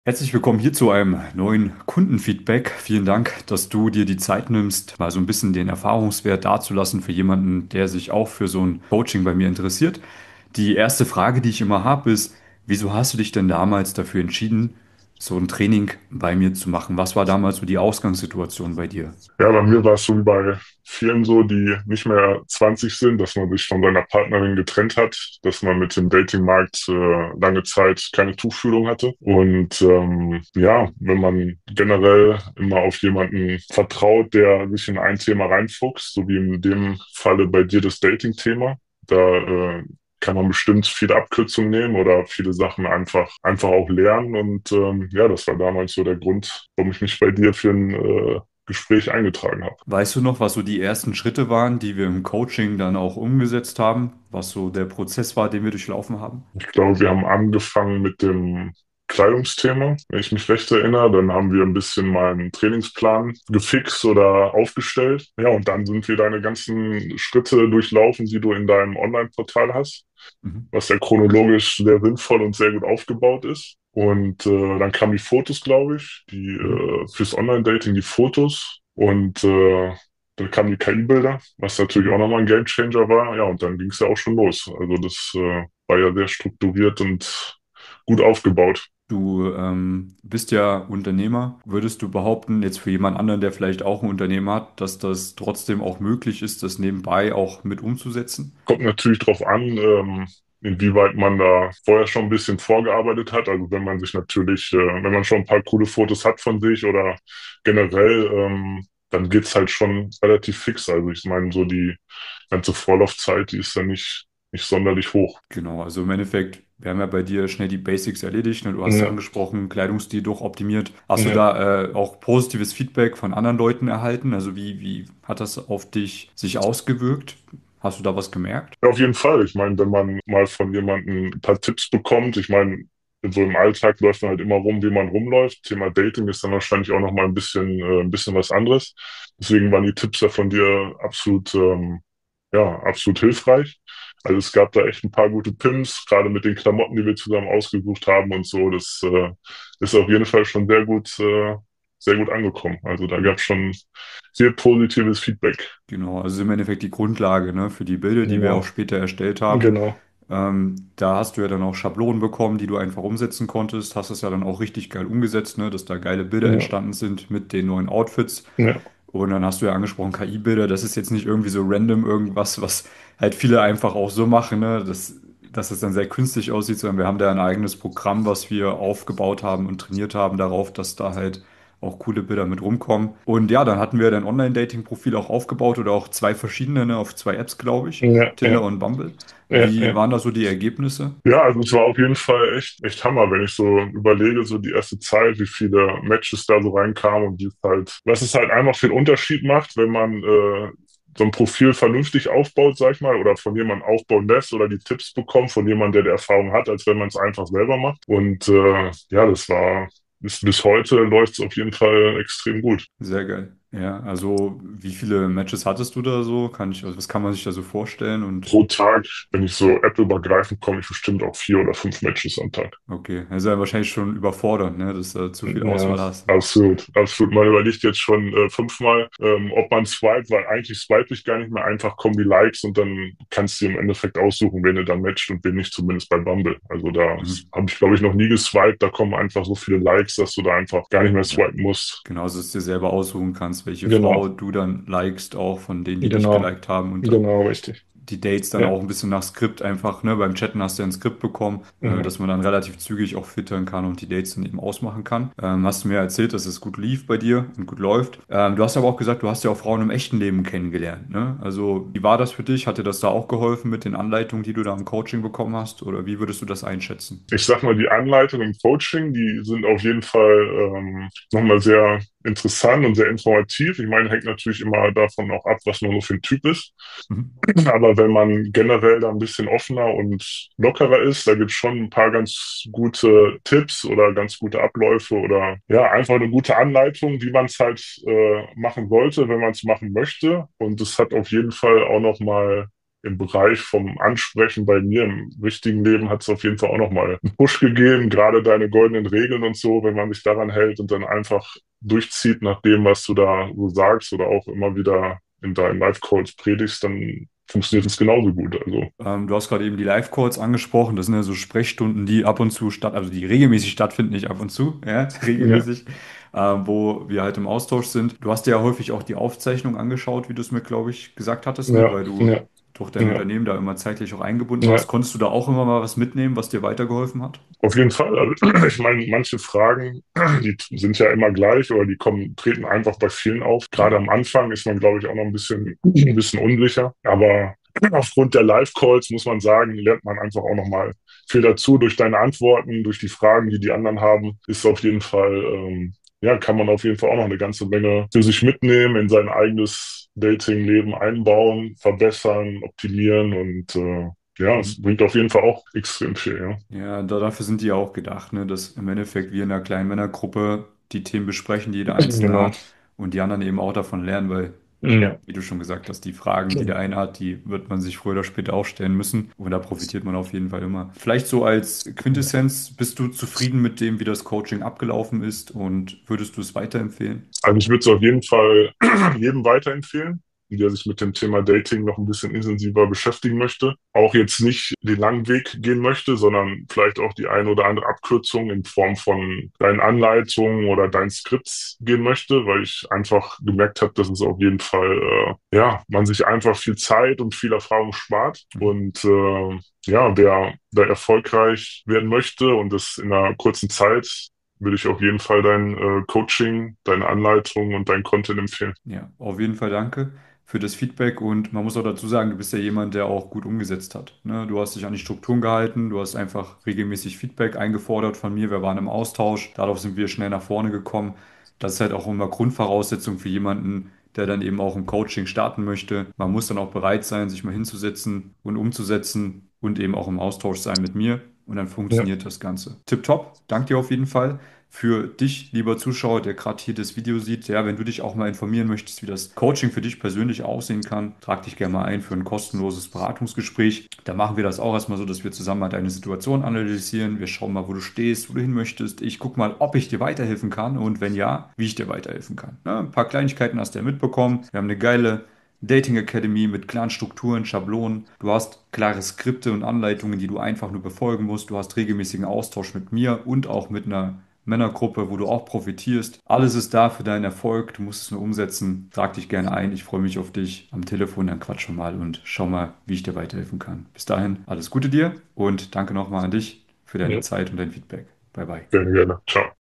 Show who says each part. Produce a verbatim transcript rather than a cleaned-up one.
Speaker 1: Herzlich willkommen hier zu einem neuen Kundenfeedback. Vielen Dank, dass du dir die Zeit nimmst, mal so ein bisschen den Erfahrungswert dazulassen für jemanden, der sich auch für so ein Coaching bei mir interessiert. Die erste Frage, die ich immer habe, ist, wieso hast du dich denn damals dafür entschieden, so ein Training bei mir zu machen? Was war damals so die Ausgangssituation bei dir?
Speaker 2: Ja, bei mir war es so wie bei vielen so, die nicht mehr zwanzig sind, dass man sich von seiner Partnerin getrennt hat, dass man mit dem Datingmarkt äh, lange Zeit keine Tuchfühlung hatte. Und ähm, ja, wenn man generell immer auf jemanden vertraut, der sich in ein Thema reinfuchst, so wie in dem Falle bei dir das Dating-Thema, da äh, kann man bestimmt viele Abkürzungen nehmen oder viele Sachen einfach einfach auch lernen. Und ähm, ja, das war damals so der Grund, warum ich mich bei dir für ein äh, Gespräch eingetragen habe.
Speaker 1: Weißt du noch, was so die ersten Schritte waren, die wir im Coaching dann auch umgesetzt haben? Was so der Prozess war, den wir durchlaufen haben?
Speaker 2: Ich glaube, wir haben angefangen mit dem Kleidungsthema, wenn ich mich recht erinnere. Dann haben wir ein bisschen meinen Trainingsplan gefixt oder aufgestellt. Ja, und dann sind wir deine ganzen Schritte durchlaufen, die du in deinem Online-Portal hast,
Speaker 1: Mhm.
Speaker 2: was ja chronologisch sehr sinnvoll und sehr gut aufgebaut ist. Und äh, dann kamen die Fotos, glaube ich, die
Speaker 1: Mhm.
Speaker 2: äh, fürs Online-Dating, die Fotos. Und äh, dann kamen die K I-Bilder, was natürlich auch
Speaker 1: Mhm.
Speaker 2: nochmal ein Gamechanger war. Ja, und dann ging es ja auch schon los. Also das äh, war ja sehr strukturiert und gut aufgebaut.
Speaker 1: Du ähm, bist ja Unternehmer. Würdest du behaupten, jetzt für jemand anderen, der vielleicht auch ein Unternehmen hat, dass das trotzdem auch möglich ist, das nebenbei auch mit umzusetzen?
Speaker 2: Kommt natürlich drauf an, ähm, inwieweit man da vorher schon ein bisschen vorgearbeitet hat. Also wenn man sich natürlich, äh, wenn man schon ein paar coole Fotos hat von sich oder generell, ähm, dann geht's halt schon relativ fix. Also ich meine, so die ganze Vorlaufzeit, die ist ja nicht, nicht sonderlich hoch.
Speaker 1: Genau, also im Endeffekt, wir haben ja bei dir schnell die Basics erledigt. Ne? Du hast ja
Speaker 2: Ja,
Speaker 1: angesprochen, Kleidungsstil durchoptimiert. Hast du
Speaker 2: ja.
Speaker 1: da äh, auch positives Feedback von anderen Leuten erhalten? Also wie, wie hat das auf dich sich ausgewirkt? Hast du da was gemerkt?
Speaker 2: Ja, auf jeden Fall. Ich meine, wenn man mal von jemandem ein paar Tipps bekommt, ich meine, in so im Alltag läuft man halt immer rum, wie man rumläuft. Thema Dating ist dann wahrscheinlich auch noch mal ein bisschen, äh, ein bisschen was anderes. Deswegen waren die Tipps ja von dir absolut, ähm, ja, absolut hilfreich. Also es gab da echt ein paar gute Pimps, gerade mit den Klamotten, die wir zusammen ausgesucht haben und so. Das äh, ist auf jeden Fall schon sehr gut, äh, sehr gut angekommen. Also da gab es schon sehr positives Feedback.
Speaker 1: Genau, also im Endeffekt die Grundlage, ne, für die Bilder, die wir auch
Speaker 2: Genau,
Speaker 1: später erstellt haben.
Speaker 2: genau.
Speaker 1: Ähm, da hast du ja dann auch Schablonen bekommen, die du einfach umsetzen konntest. Hast es ja dann auch richtig geil umgesetzt, ne, dass da geile Bilder
Speaker 2: Ja,
Speaker 1: entstanden sind mit den neuen Outfits.
Speaker 2: ja.
Speaker 1: Und dann hast du ja angesprochen, K I-Bilder. Das ist jetzt nicht irgendwie so random irgendwas, was halt viele einfach auch so machen, ne, dass, dass es dann sehr künstlich aussieht, sondern wir haben da ein eigenes Programm, was wir aufgebaut haben und trainiert haben darauf, dass da halt auch coole Bilder mit rumkommen. Und ja, dann hatten wir dein Online-Dating-Profil auch aufgebaut oder auch zwei verschiedene, ne, auf zwei Apps, glaube ich,
Speaker 2: Ja,
Speaker 1: Tinder
Speaker 2: ja,
Speaker 1: und Bumble.
Speaker 2: ja,
Speaker 1: Wie
Speaker 2: ja.
Speaker 1: waren da so die Ergebnisse?
Speaker 2: Ja, also es war auf jeden Fall echt, echt Hammer, wenn ich so überlege, so die erste Zeit, wie viele Matches da so reinkamen und wie es halt, was es halt einfach für einen Unterschied macht, wenn man äh, so ein Profil vernünftig aufbaut, sag ich mal, oder von jemandem aufbauen lässt oder die Tipps bekommt von jemandem, der die Erfahrung hat, als wenn man es einfach selber macht. Und äh, ja, das war, bis, bis heute läuft es auf jeden Fall extrem gut.
Speaker 1: Sehr geil. Ja, also wie viele Matches hattest du da so? Kann ich, also was kann man sich da so vorstellen? Und
Speaker 2: Pro Tag, wenn ich so App-übergreifend komme, ich bestimmt auch vier oder fünf Matches am Tag.
Speaker 1: okay, also ja wahrscheinlich schon überfordernd, ne, dass du zu viel
Speaker 2: Ja,
Speaker 1: Auswahl hast.
Speaker 2: absolut, absolut. Man überlegt jetzt schon äh, fünfmal, ähm, ob man swiped, weil eigentlich swipe ich gar nicht mehr. Einfach kommen die Likes und dann kannst du im Endeffekt aussuchen, wen du dann matcht und wen nicht, zumindest bei Bumble. Also da
Speaker 1: Mhm.
Speaker 2: habe ich, glaube ich, noch nie geswiped. Da kommen einfach so viele Likes, dass du da einfach gar nicht mehr
Speaker 1: Ja,
Speaker 2: swipen musst.
Speaker 1: genau, dass du es dir selber aussuchen kannst, welche Frau
Speaker 2: Genau,
Speaker 1: du dann likest, auch von denen, die dich
Speaker 2: genau,
Speaker 1: geliked haben und dann
Speaker 2: genau, richtig.
Speaker 1: die Dates dann
Speaker 2: Ja,
Speaker 1: auch ein bisschen nach Skript einfach, ne? Beim Chatten hast du ja ein Skript bekommen, äh,
Speaker 2: ja,
Speaker 1: dass man dann relativ zügig auch filtern kann und die Dates dann eben ausmachen kann. Ähm, hast du mir erzählt, dass es gut lief bei dir und gut läuft. Ähm, du hast aber auch gesagt, du hast ja auch Frauen im echten Leben kennengelernt, ne? Also, wie war das für dich? Hat dir das da auch geholfen mit den Anleitungen, die du da im Coaching bekommen hast? Oder wie würdest du das einschätzen?
Speaker 2: ich sag mal, die Anleitung im Coaching, die sind auf jeden Fall ähm, nochmal sehr interessant und sehr informativ. Ich meine, hängt natürlich immer davon auch ab, was man so für ein Typ ist.
Speaker 1: Mhm.
Speaker 2: Aber wenn man generell da ein bisschen offener und lockerer ist, da gibt es schon ein paar ganz gute Tipps oder ganz gute Abläufe oder ja, einfach eine gute Anleitung, wie man es halt äh, machen sollte, wenn man es machen möchte. Und es hat auf jeden Fall auch nochmal im Bereich vom Ansprechen bei mir im richtigen Leben hat es auf jeden Fall auch nochmal einen Push gegeben. Gerade deine goldenen Regeln und so, wenn man sich daran hält und dann einfach durchzieht nach dem, was du da so sagst oder auch immer wieder in deinen Live-Calls predigst, dann funktioniert es genauso gut. Also,
Speaker 1: Ähm, du hast gerade eben die Live-Calls angesprochen. Das sind ja so Sprechstunden, die ab und zu statt, also die regelmäßig stattfinden, nicht ab und zu, ja,
Speaker 2: ja,
Speaker 1: regelmäßig, ähm, wo wir halt im Austausch sind. Du hast dir ja häufig auch die Aufzeichnung angeschaut, wie du es mir, glaube ich, gesagt hattest, ne?
Speaker 2: ja,
Speaker 1: Weil du
Speaker 2: ja,
Speaker 1: durch dein
Speaker 2: ja,
Speaker 1: Unternehmen da immer zeitlich auch eingebunden warst.
Speaker 2: ja.
Speaker 1: Konntest du da auch immer mal was mitnehmen, was dir weitergeholfen hat?
Speaker 2: Auf jeden Fall. Also, ich meine, manche Fragen, die sind ja immer gleich oder die kommen, treten einfach bei vielen auf. Gerade
Speaker 1: Ja.
Speaker 2: am Anfang ist man, glaube ich, auch noch ein bisschen, ein bisschen unsicher. Aber aufgrund der Live-Calls muss man sagen, lernt man einfach auch nochmal viel dazu. Durch deine Antworten, durch die Fragen, die die anderen haben, ist auf jeden Fall, ähm, ja, kann man auf jeden Fall auch noch eine ganze Menge für sich mitnehmen, in sein eigenes Dating-Leben einbauen, verbessern, optimieren und äh, ja, es bringt auf jeden Fall auch extrem viel, ja.
Speaker 1: Ja, da, dafür sind die ja auch gedacht, ne? Dass im Endeffekt wir in einer kleinen Männergruppe die Themen besprechen, die jeder einzelne
Speaker 2: Genau.
Speaker 1: hat und die anderen eben auch davon lernen, weil,
Speaker 2: Ja.
Speaker 1: wie du schon gesagt hast, die Fragen, die der eine hat, die wird man sich früher oder später auch stellen müssen und da profitiert man auf jeden Fall immer. Vielleicht so als Quintessenz, bist du zufrieden mit dem, wie das Coaching abgelaufen ist und würdest du es weiterempfehlen?
Speaker 2: Also ich würde es auf jeden Fall jedem weiterempfehlen, der sich mit dem Thema Dating noch ein bisschen intensiver beschäftigen möchte. Auch jetzt nicht den langen Weg gehen möchte, sondern vielleicht auch die eine oder andere Abkürzung in Form von deinen Anleitungen oder deinen Skripts gehen möchte, weil ich einfach gemerkt habe, dass es auf jeden Fall, äh, ja, man sich einfach viel Zeit und viel Erfahrung spart.
Speaker 1: Mhm.
Speaker 2: Und äh, ja, wer da erfolgreich werden möchte und das in einer kurzen Zeit, würde ich auf jeden Fall dein äh, Coaching, deine Anleitung und dein Content empfehlen.
Speaker 1: Ja, auf jeden Fall danke für das Feedback und man muss auch dazu sagen, du bist ja jemand, der auch gut umgesetzt hat. Ne? Du hast dich an die Strukturen gehalten, du hast einfach regelmäßig Feedback eingefordert von mir, wir waren im Austausch, dadurch sind wir schnell nach vorne gekommen. Das ist halt auch immer Grundvoraussetzung für jemanden, der dann eben auch im Coaching starten möchte. Man muss dann auch bereit sein, sich mal hinzusetzen und umzusetzen und eben auch im Austausch sein mit mir und dann
Speaker 2: Ja,
Speaker 1: funktioniert das Ganze. Tipptopp, danke dir auf jeden Fall. Für dich, lieber Zuschauer, der gerade hier das Video sieht, ja, wenn du dich auch mal informieren möchtest, wie das Coaching für dich persönlich aussehen kann, trag dich gerne mal ein für ein kostenloses Beratungsgespräch. Da machen wir das auch erstmal so, dass wir zusammen mal deine Situation analysieren. Wir schauen mal, wo du stehst, wo du hin möchtest. Ich gucke mal, ob ich dir weiterhelfen kann und wenn ja, wie ich dir weiterhelfen kann. Ne? Ein paar Kleinigkeiten hast du ja mitbekommen. Wir haben eine geile Dating Academy mit klaren Strukturen, Schablonen. Du hast klare Skripte und Anleitungen, die du einfach nur befolgen musst. Du hast regelmäßigen Austausch mit mir und auch mit einer Männergruppe, wo du auch profitierst. Alles ist da für deinen Erfolg. Du musst es nur umsetzen. Trag dich gerne ein. Ich freue mich auf dich am Telefon. Dann quatsch schon mal und schau mal, wie ich dir weiterhelfen kann. Bis dahin, alles Gute dir und danke nochmal an dich für deine
Speaker 2: ja,
Speaker 1: Zeit und dein Feedback. Bye bye.
Speaker 2: gerne, gerne. Ciao.